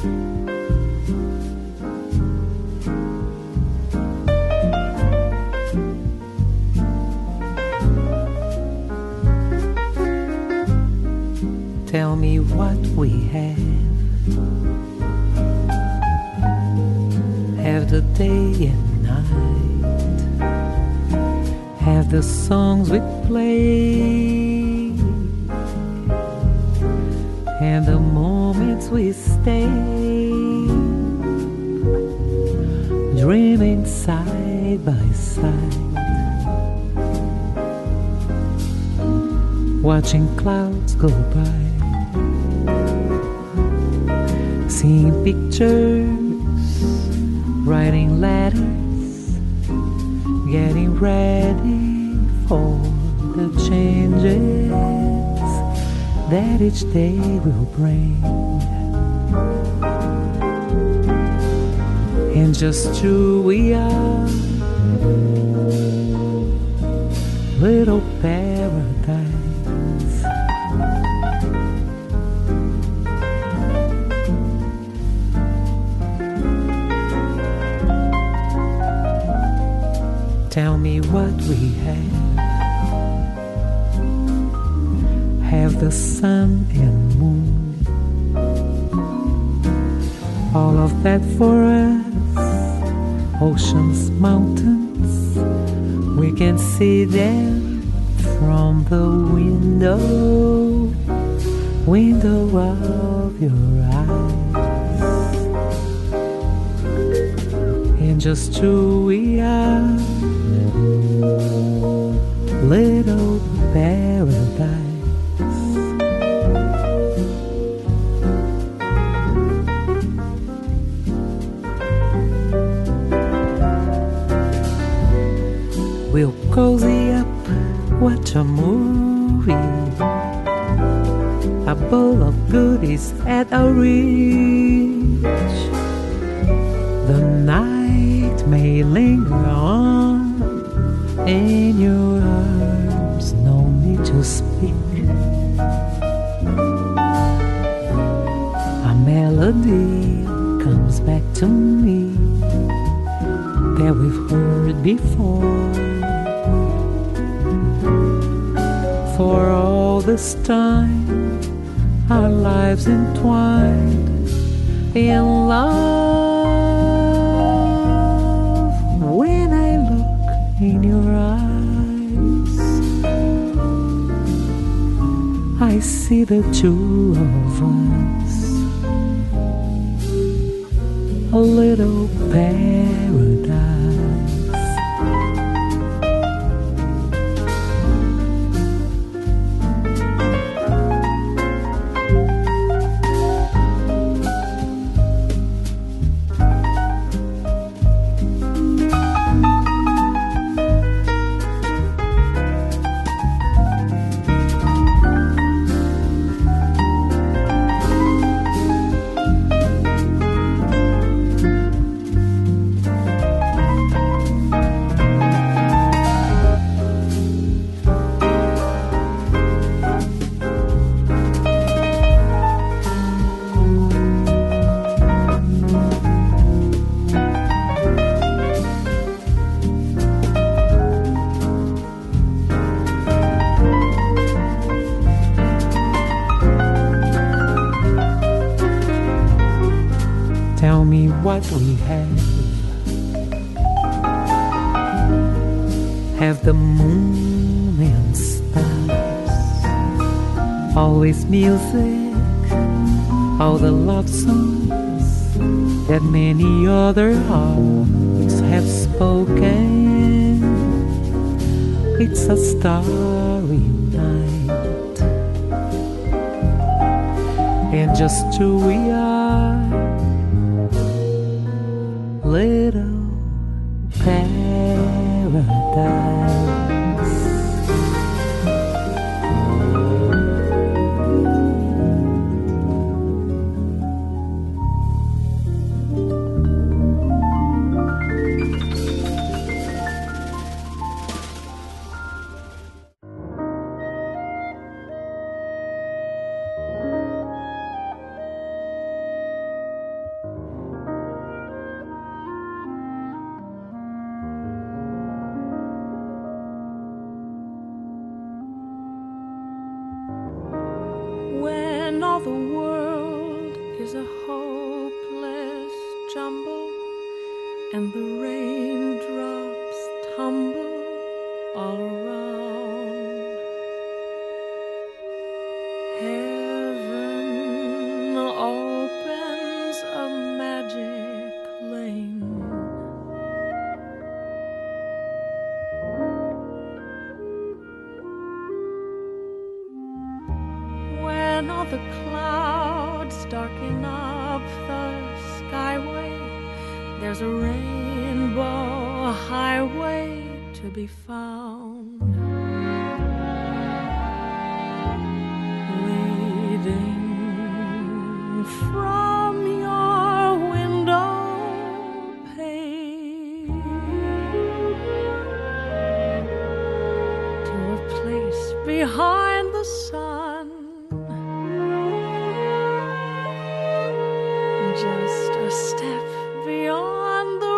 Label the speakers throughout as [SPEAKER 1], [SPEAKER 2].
[SPEAKER 1] Tell me what we have the day and night, have the songs we play, and the moments we stay, dreaming side by side, watching clouds go by, seeing pictures, writing letters, getting ready for the changes that each day will bring. And just two we are, little paradise. Tell me what we have the sun and moon, all of that for us, oceans, mountains, we can see them from the window of your eyes. And just two we are, little paradise. We'll cozy up, watch a movie, a bowl of goodies at our reach. The night may linger on in your arms, no need to speak. A melody comes back to me that we've heard before. For all this time, our lives entwined in love. When I look in your eyes, I see the two of us, a little paradise. Tell me what we have the moon and stars, always music, all the love songs that many other hearts have spoken. It's a starry night, and just two we are, little paradise.
[SPEAKER 2] There's a hopeless jumble, and the raindrops tumble all around. Heaven opens a magic lane. When all the clouds darken up the skyway, there's a rainbow highway to be found, leading from your window pane to a place behind the sun, just a step beyond the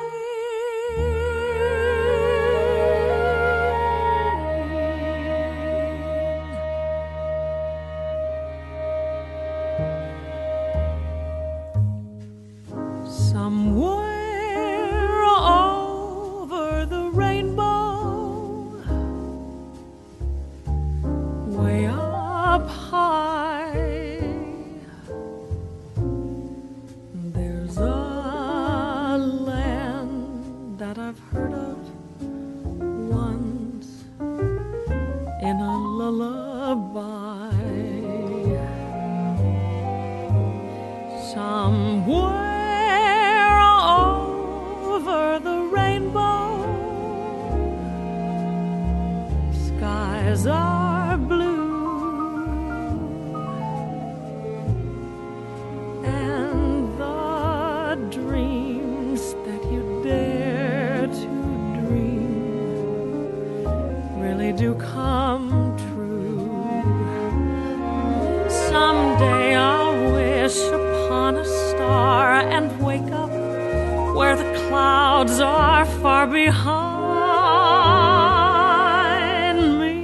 [SPEAKER 2] somewhere over the rainbow, way up high, there's a land that I've heard of once in a lullaby. Somewhere over the rainbow, skies are blue, and the dreams that you dare to dream really do come true. Someday I'll wish upon a star and wake up where the clouds are far behind me,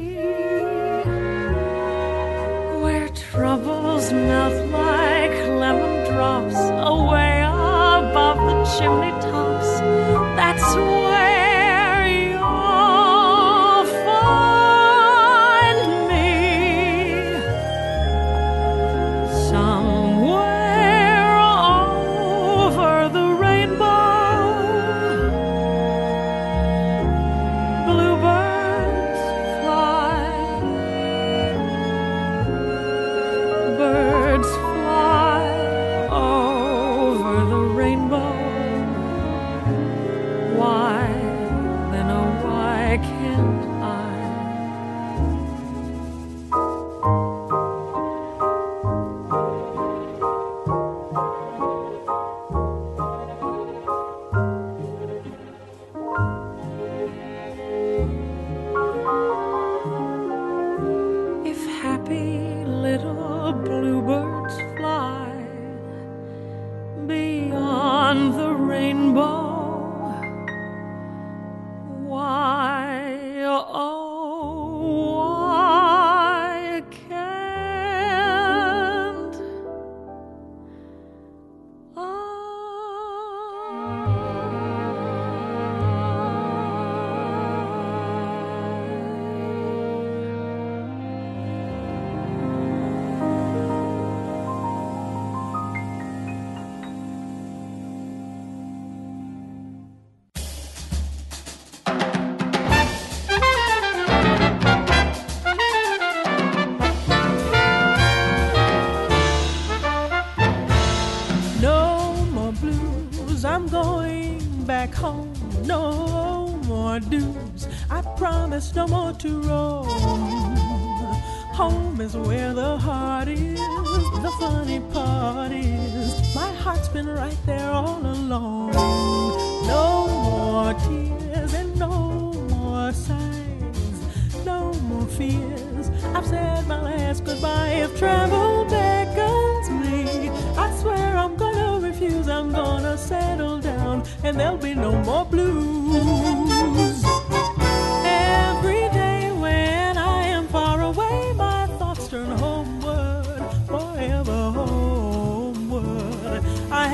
[SPEAKER 2] where troubles melt like lemon drops away above the chimney tops. That's where you'll find me. Somewhere over the rainbow, bluebirds fly, birds fly over the rainbow. Why, then, oh, why can't I? If happy little bluebirds fly beyond the rainbow, why, oh, why can't
[SPEAKER 1] No more blues, I'm going back home. No more dues, I promise no more to roam. Home is where the heart is, the funny part is my heart's been right there all along. No more tears and no more sighs, no more fears. I've said my last goodbye. If travel beckons me, I swear I'm gonna refuse. I'm gonna settle down and there'll be no more blues. Every day when I am far away, my thoughts turn homeward, forever home.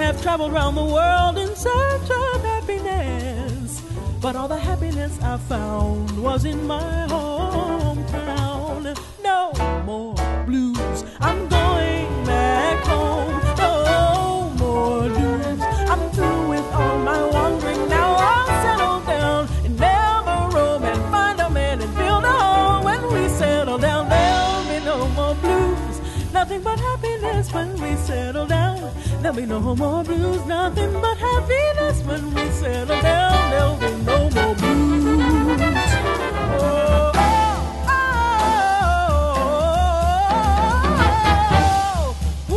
[SPEAKER 1] have traveled around the world in search of happiness, but all the happiness I found was in my hometown. No more blues, I'm going back home. No more blues, I'm through with all my wandering. Now I'll settle down and never roam and find a man and build a home. When we settle down, there'll be no more blues, nothing but happiness when we settle down. There'll be no more blues, nothing but happiness when we settle down. There'll be no more blues. Oh, oh, oh, oh,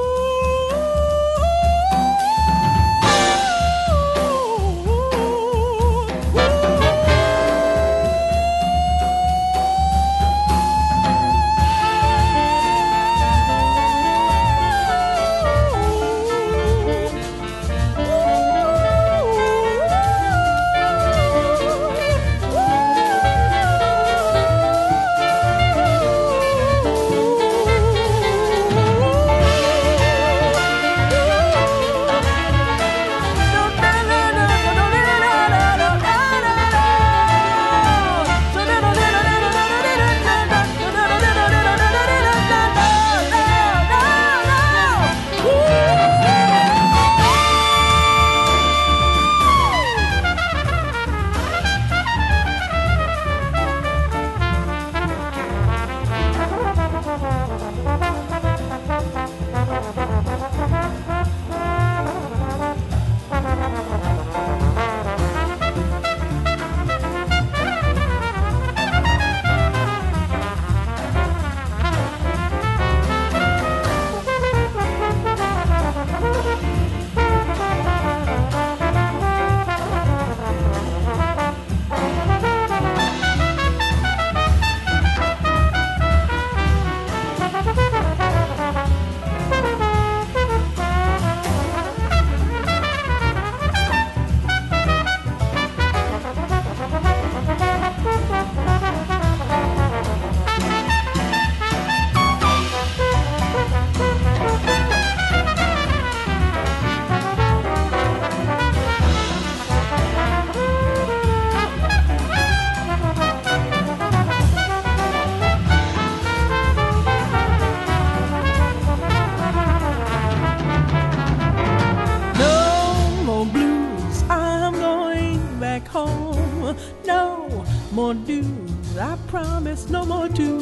[SPEAKER 1] more dues, I promise no more to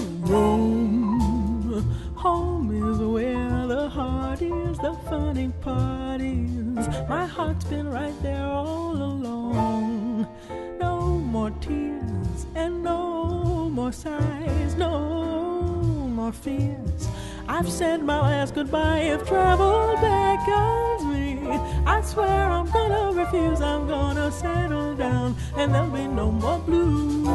[SPEAKER 1] roam. Home is where the heart is, the funny part is my heart's been right there all along. No more tears and no more sighs, no more fears. I've said my last goodbye if travel beckons me. I swear I'm gonna refuse, I'm gonna settle down, and there'll be no more blues.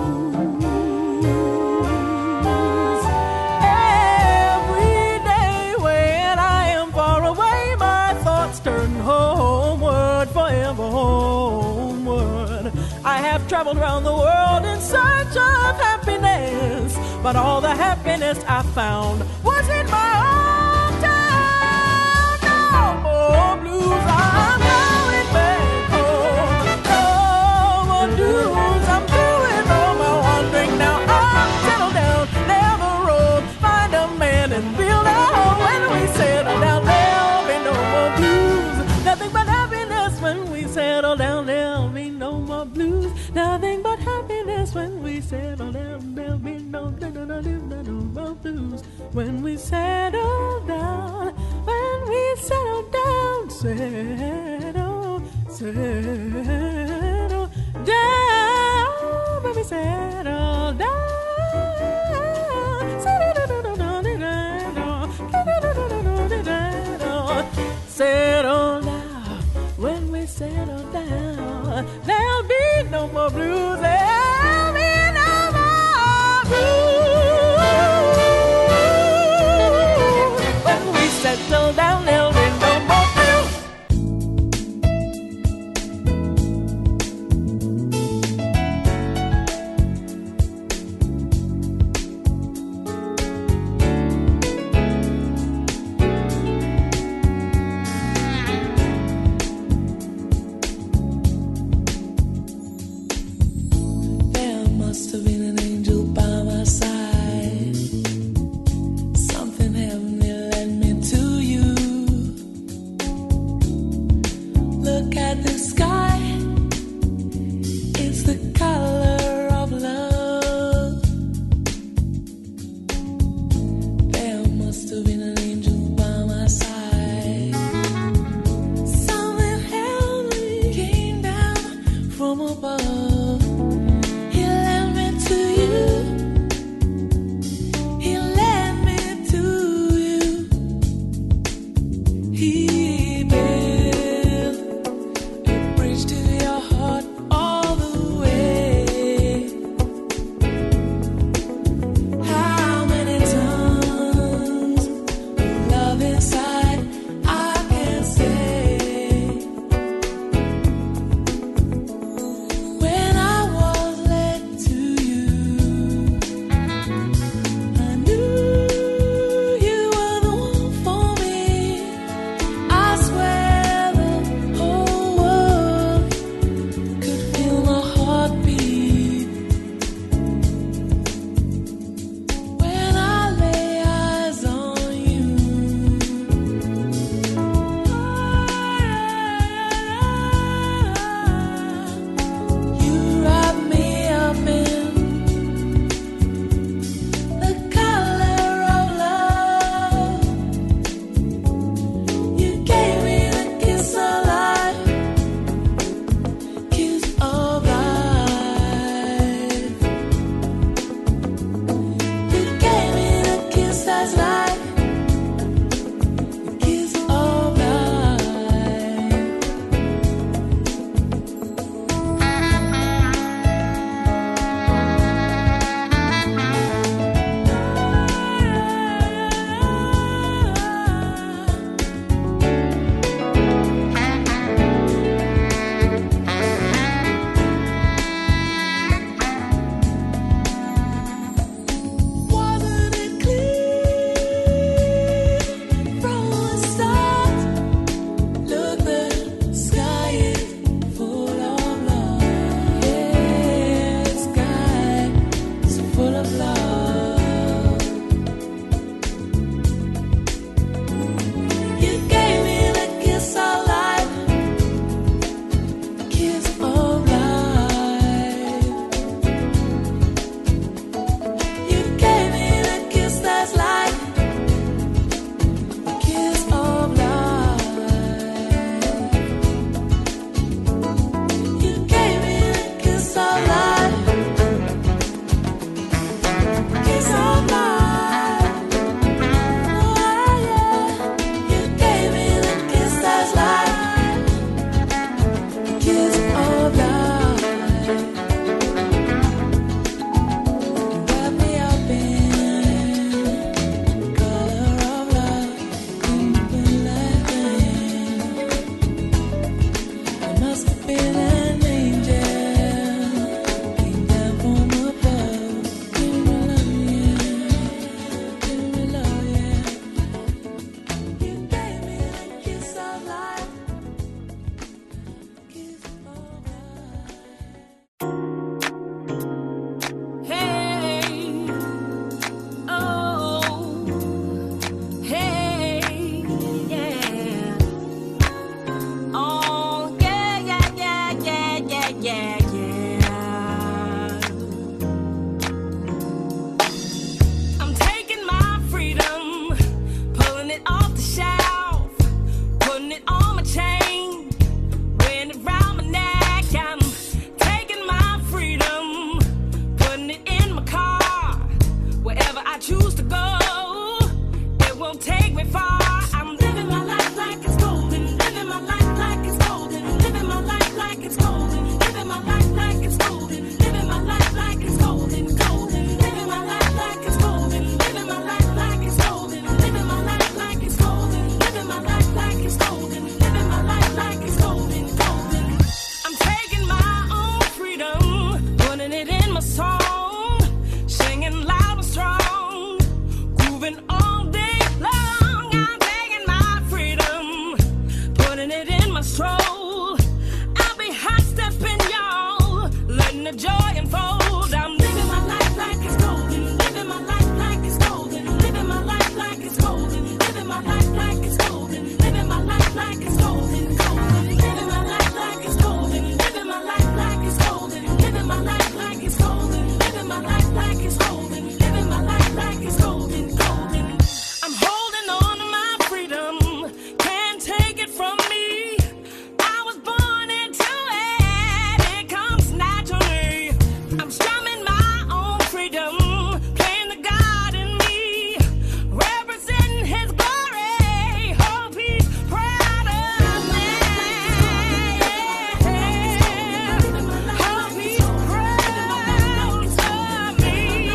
[SPEAKER 1] Every day when I am far away, my thoughts turn homeward, forever homeward. I have traveled around the world in search of happiness, but all the happiness I found was in my hometown. No more blues, I'm going back home. No more blues, I'm doing all my wandering. Now I'll settle down, never roam, find a man and build a home. When we settle down, there'll be no more blues, nothing but happiness when we settle down. There'll be no more blues, nothing but happiness when we settle down. There'll be no more blues when we settle down. When we settle down, settle down. When we settle down, settle down. When we settle down, there'll be no more blues. There'll be no more blues. When we settle down, there'll be no more blues.
[SPEAKER 3] my stroll. I'll be hot stepping, y'all, letting the joy unfold. I'm living my life like it's golden, living my life like it's golden, living my life like it's golden, living my life like it's golden, living my life like it's golden, golden, living my life like it's golden, living my life like it's golden, living my life like it's golden, living my life like it's golden, living my life like it's golden, golden. I'm holding on to my freedom, can't take it from me. I was born into it, it comes naturally. I'm strumming my own freedom, playing the God in me, representing His glory. Hope He's proud of me. Hope He's proud of me.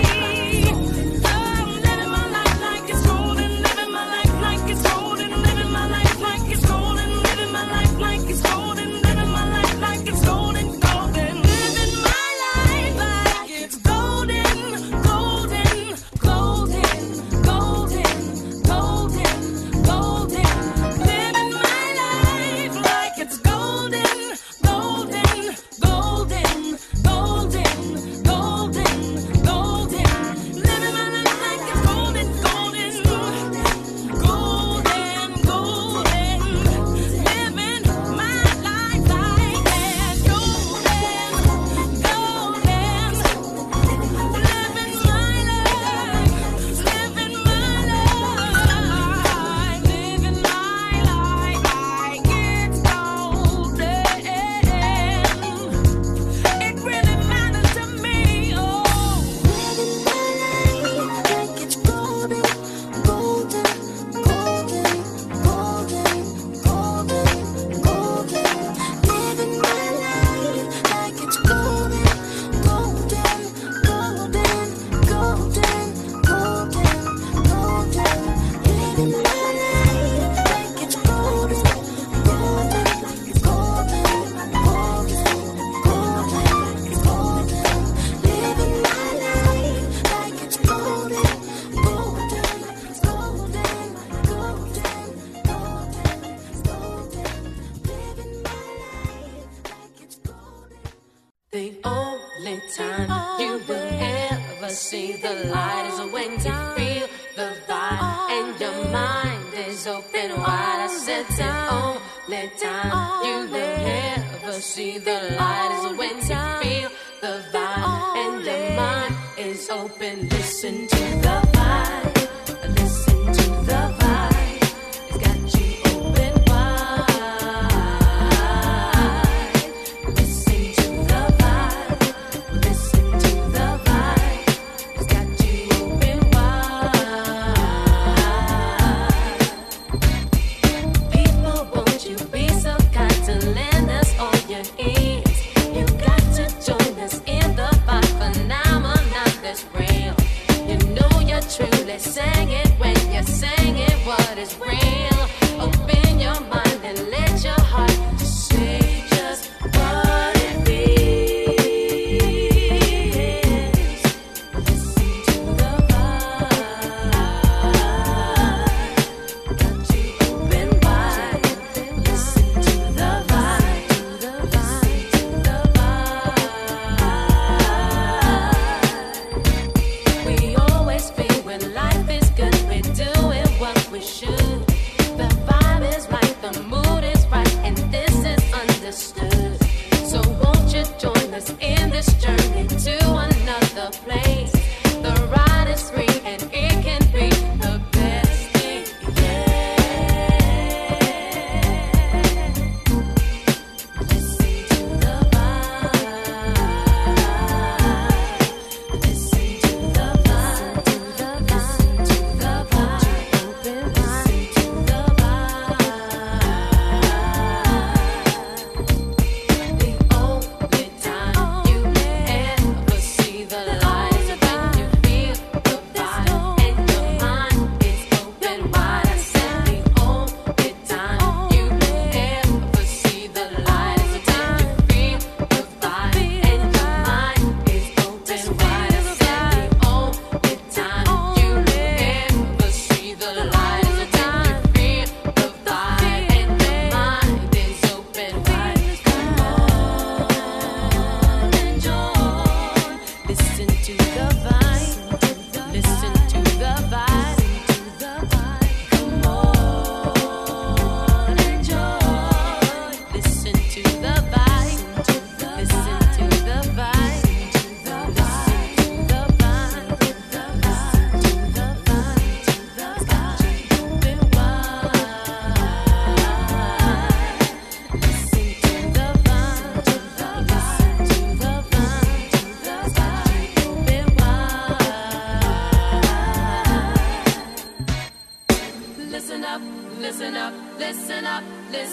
[SPEAKER 3] I'm living my life like it's golden, living my life like it's golden, living my life like it's golden, living my life like it's golden, living my life like it's golden, golden, living my life like it's golden, golden, golden, golden, golden, golden, living my life like it's golden, golden, golden, golden, golden, golden, living my life like it's golden, golden, golden, golden, living my life like that, golden, golden, living my life, living my life, living my life like it's golden. It really matters to me, oh. Living my life like it's golden, golden, golden, golden, golden, golden. Living my life like it's golden, golden, golden, golden, golden, golden. Living my life like it's golden, golden, golden, golden, golden, golden. Living my life like it's golden, golden, golden, golden, golden, golden. Living my life like it's golden.
[SPEAKER 4] The only time you will ever see the light is when you feel the vibe and your mind is open wide. I said the only time you will ever see the light is when you feel the vibe and your mind is open. Listen to the vibe, listen to the vibe. It's got you open wide. Listen to the vibe, listen to the vibe. It's got you open wide. People, won't you be so kind to lend us all your ears? You got to join us in the vibe phenomenon that's real. You know you're truly sang it when you sang it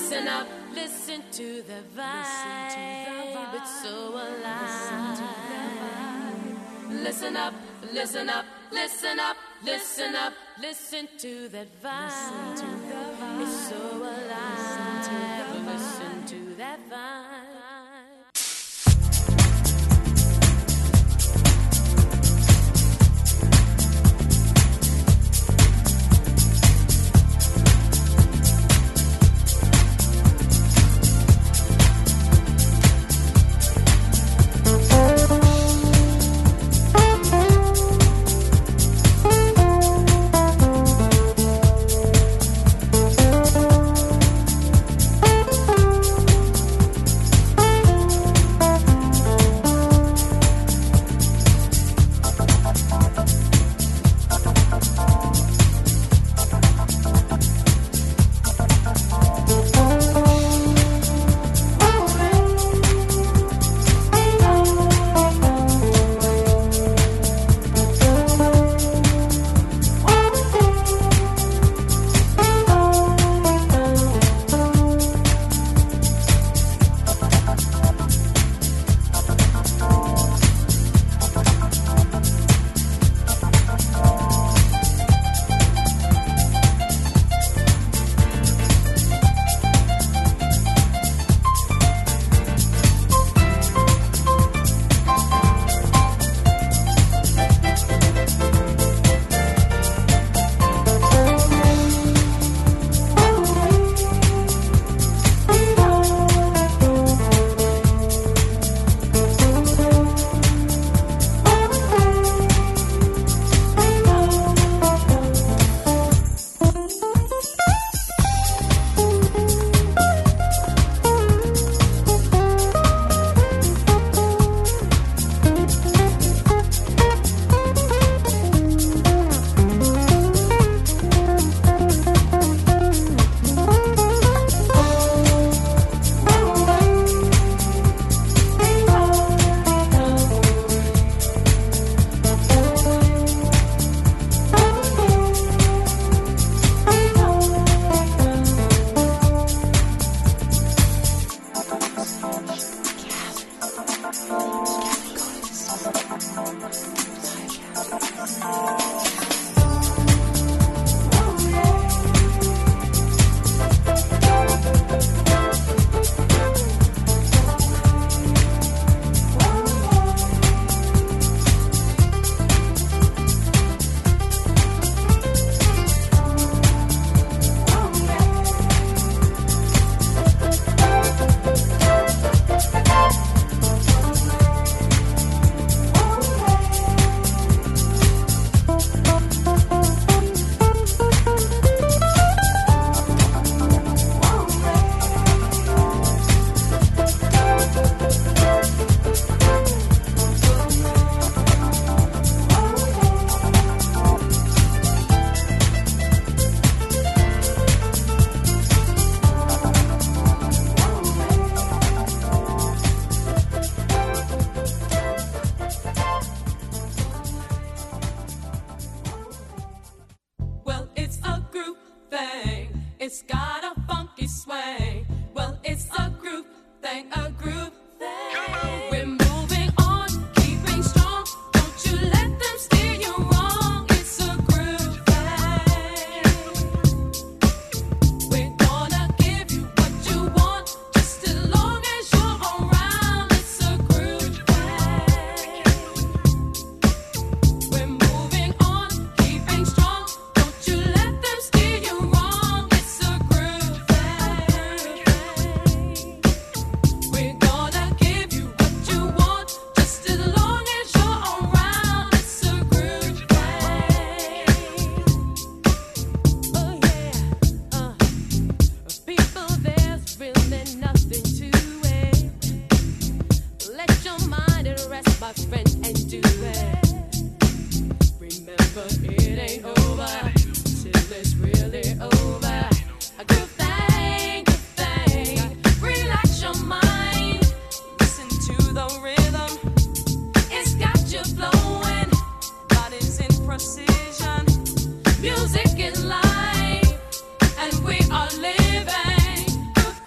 [SPEAKER 4] Listen up, listen to the vibe. It's so alive. Listen up, listen up, listen up, listen up, listen to that vibe. It's so alive. Listen to that vibe.
[SPEAKER 3] It's got a funky swing. Well, it's a groove thing, a groove thing. Come on. We're moving on, keeping strong. Don't you let them steer you wrong. It's a groove thing. We're gonna give you what you want, just as long as you're around. It's a groove thing. We're moving on, keeping strong. Don't you let them steer you wrong. It's a groove thing. We're gonna give you what you want, just as long as you're around. It's a groove thing. Oh yeah, people, there's really nothing to it. Let your mind rest, my friend, and do it. Remember, it ain't over till it's really over. A good thing, relax your mind. Listen to the rhythm, it's got you flowing. Body's in precision, music is life, and we are living. Good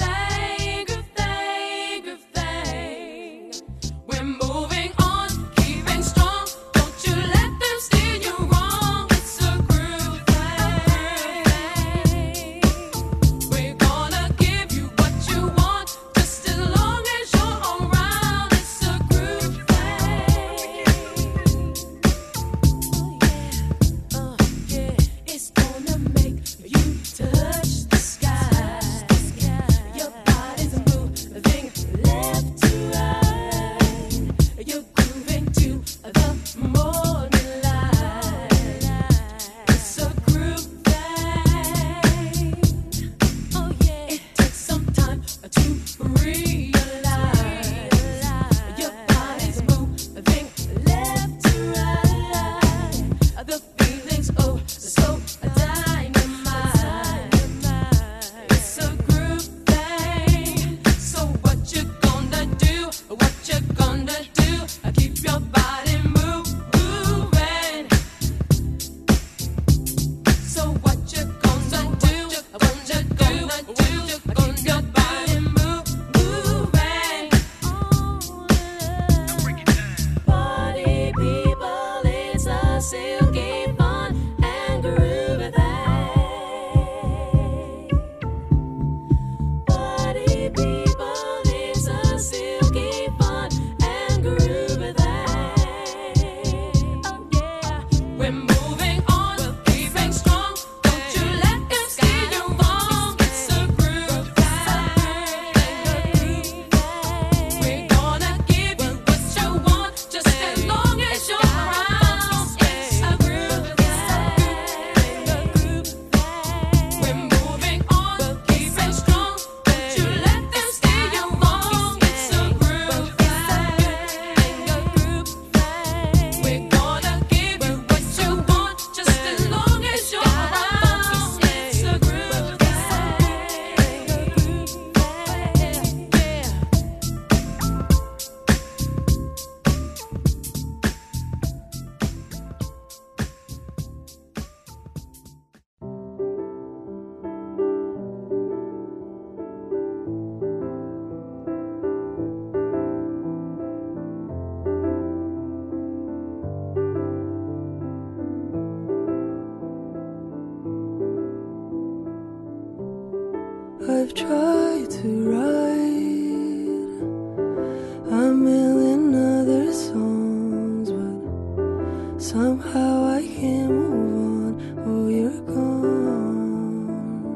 [SPEAKER 5] tried to write a million other songs, but somehow I can't move on. Oh, you're gone.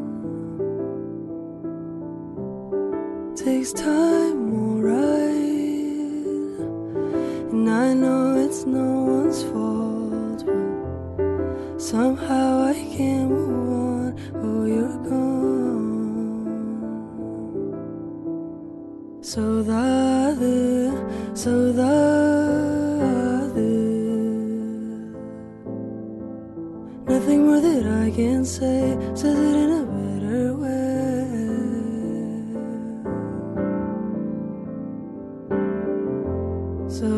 [SPEAKER 5] Takes time, alright, and I know it's no one's fault, but somehow I can't move on. Oh, you're gone. So the nothing more that I can say says it in a better way. So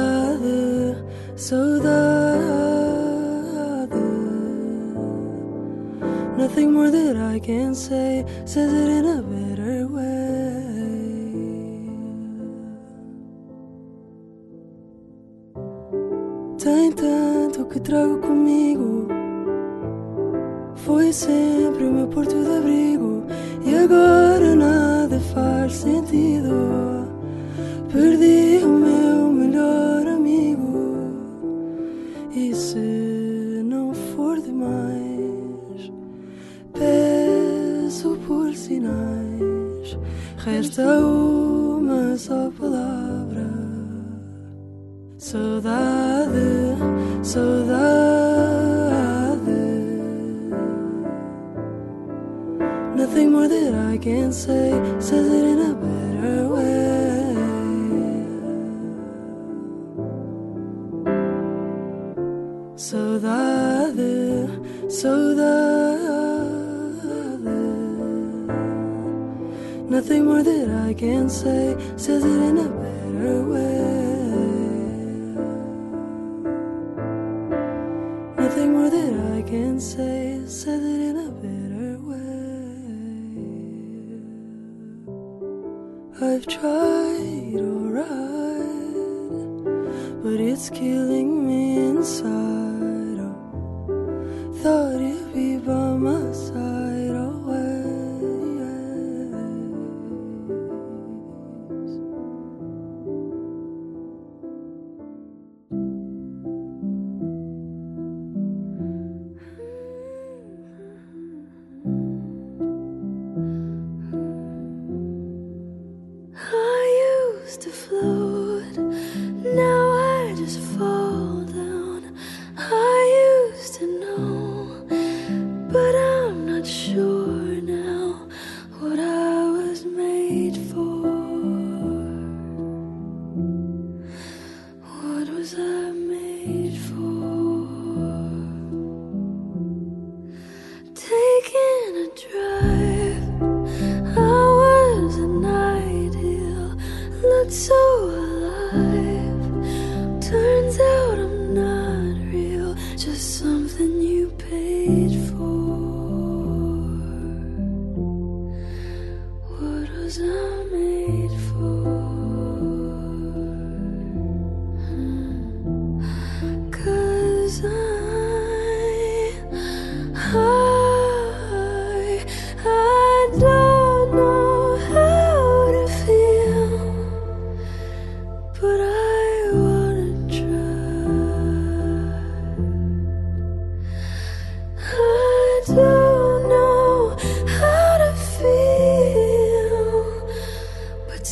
[SPEAKER 5] nothing more that I can say says it in a better way. Tem tanto que trago comigo, foi sempre o meu porto de abrigo, e agora nada faz sentido. Perdi o meu melhor amigo, e se não for demais, peço por sinais. Resta uma só palavra: saudade, saudade. Nothing more that I can say says it in a better way. Saudade, saudade. Nothing more that I can say says it in a better way. Nothing more that I can say says it in a better way. I've tried, alright, but it's killing me inside. Oh, thought you'd be by my side always.
[SPEAKER 6] I used to float, now I just fall down. I used to know, but I'm not sure now what I was made for. What was I made for? Taking a drive, I was an ideal, looked so alive. Turns out I'm not real, just something you paid for. What was I made for? 'Cause I don't know how to feel, but I wanna try. I don't know how to feel, but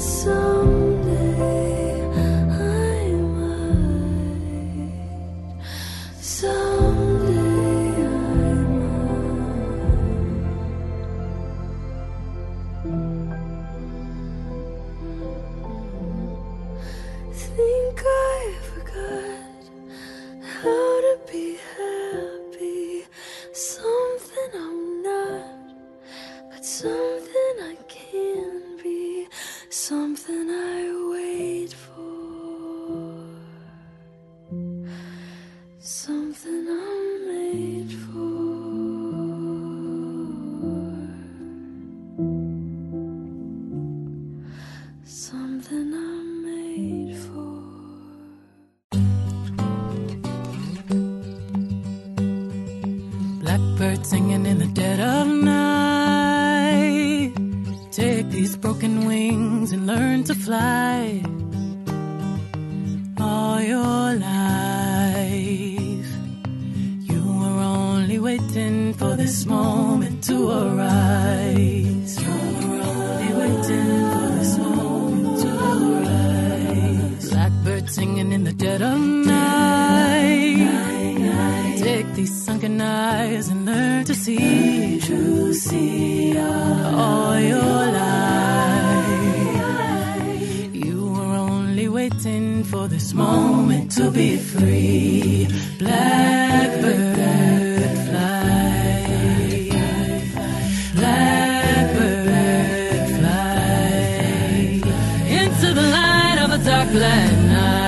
[SPEAKER 1] Blackbird singing in the dead of night. Take these broken wings and learn to fly. All your life, you were only waiting for this moment to arise. You were only waiting for this moment to arise. Blackbird singing in the dead of night. Take these sunken eyes and learn to see, to see all your life. You were only waiting for this moment to be free. Blackbird fly, blackbird fly into the light of a dark black night.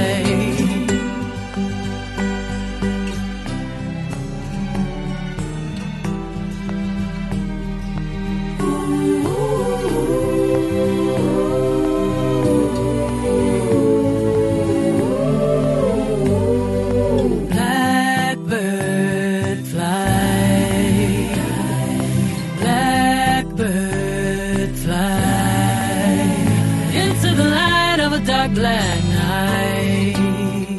[SPEAKER 1] Black night.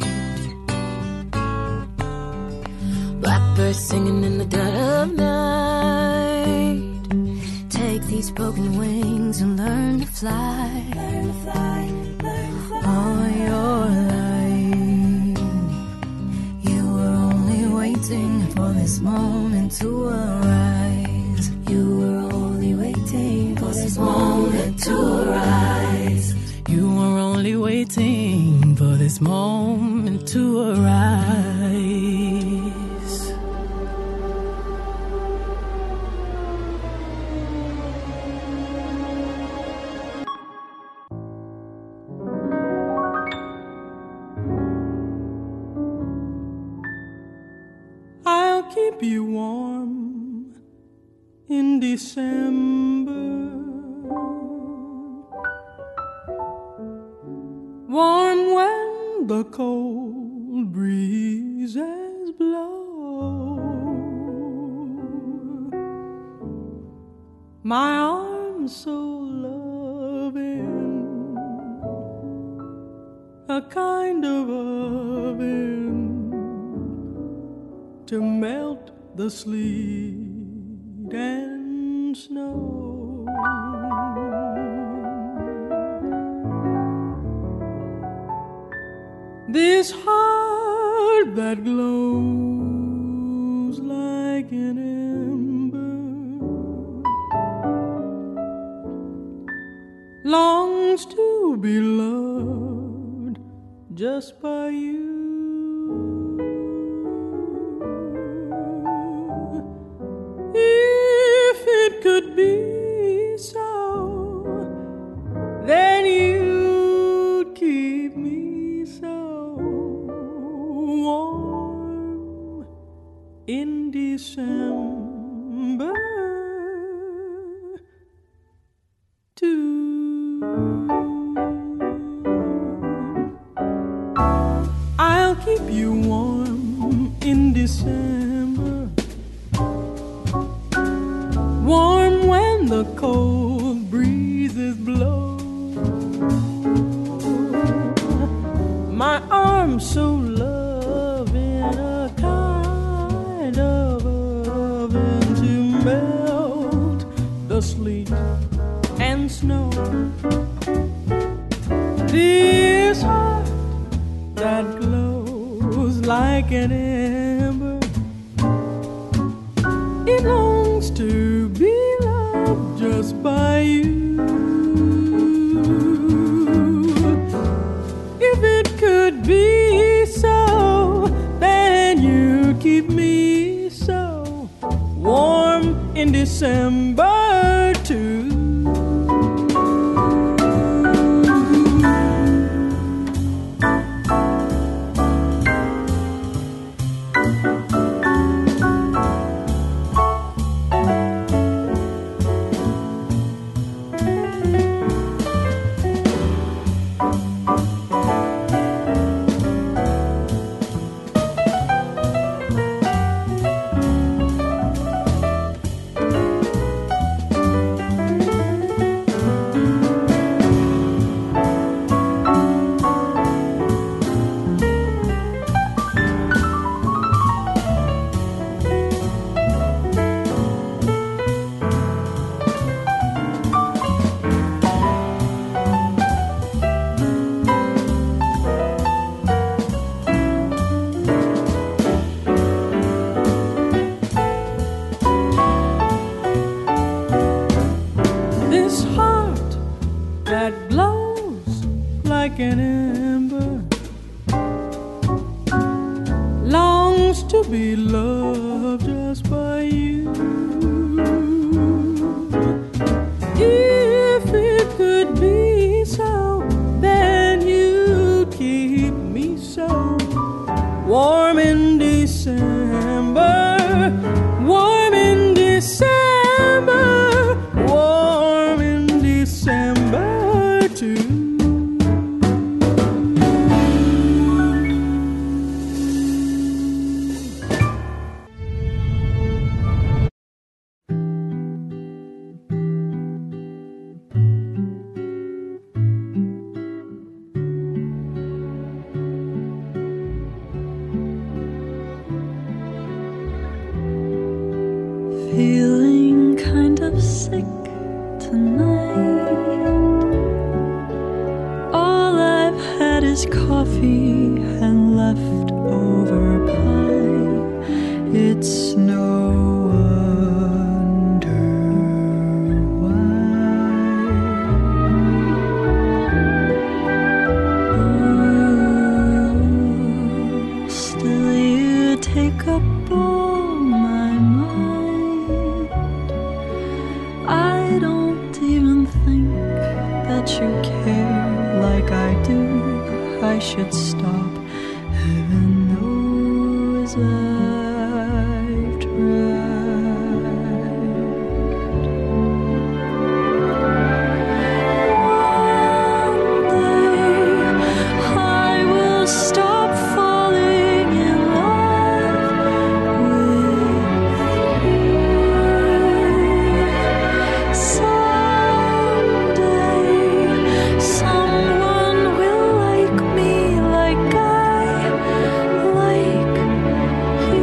[SPEAKER 1] Blackbird singing in the dead of night. Take these broken wings and learn to fly. Learn to fly, learn to fly. All your life, you were only waiting for this moment to arise. You were only waiting for this moment to arise. You were only waiting for this moment to arise. I'll keep you warm in December. Warm when the cold breezes blow. My arms so loving, a kind of oven to melt the sleet and snow. This heart that glows like an ember longs to be loved just by you. If it could be so, then you'd keep me so warm in December too. I'll keep you warm in December, warm when the cold breezes blow. My arms so loving, a kind of oven to melt the sleet and snow. This heart that glows like an ember, it longs to be loved just by you. If it could be so, then you'd keep me so warm in December too. An ember longs to be loved just by you. If it could be so, then you'd keep me so warm in December, warm in December, warm in December too.
[SPEAKER 5] Feeling kind of sick tonight. All I've had is coffee and leftover pie. It's no wonder why. Ooh, still you take up all my mind. I don't even think that you care like I do. I should stop. Heaven knows I've tried. One day I will stop falling in love with you. Someday someone will like me like I like you.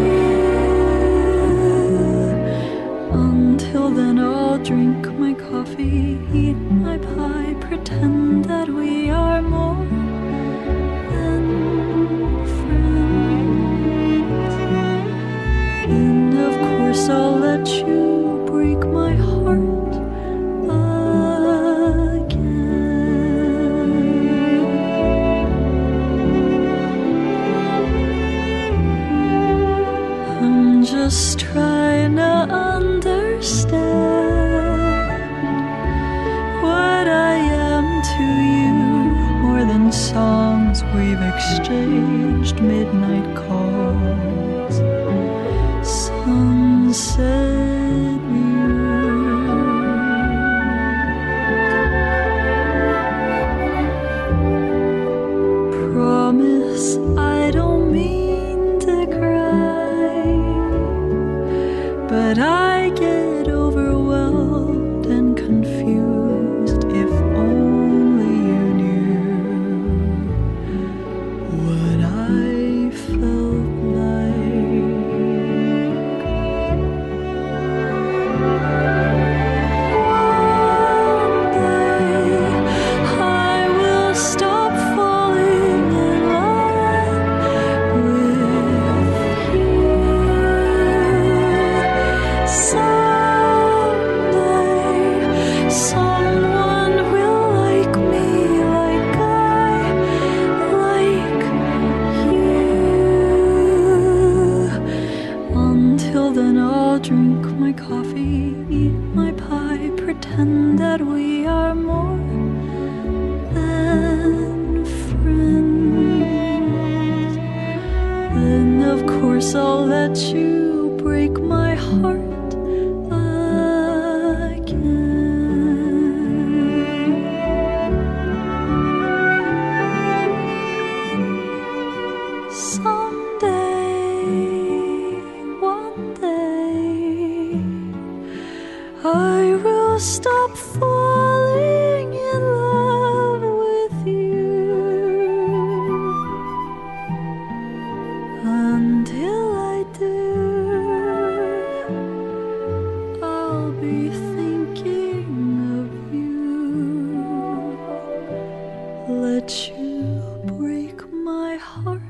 [SPEAKER 6] I'll let you break my heart I will stop falling in love with you. Until I do, I'll be thinking of you. Let you break my heart.